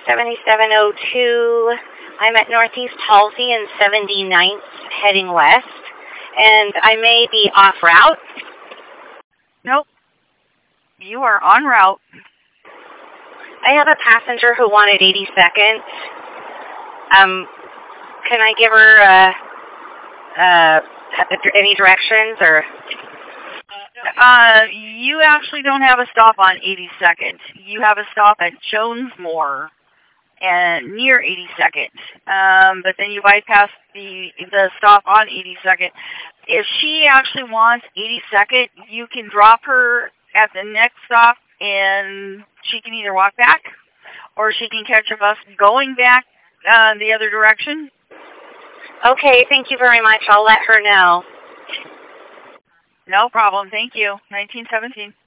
7702. I'm at Northeast Halsey and 79th heading west, and I may be off route. Nope. You are en route. I have a passenger who wanted 80 seconds. Can I give her any directions or? You actually don't have a stop on 82nd. You have a stop at Jonesmore and near 82nd. But then you bypass the stop on 82nd. If she actually wants 82nd, you can drop her at the next stop and she can either walk back or she can catch a bus going back the other direction. Okay, thank you very much. I'll let her know. No problem. Thank you. 1917.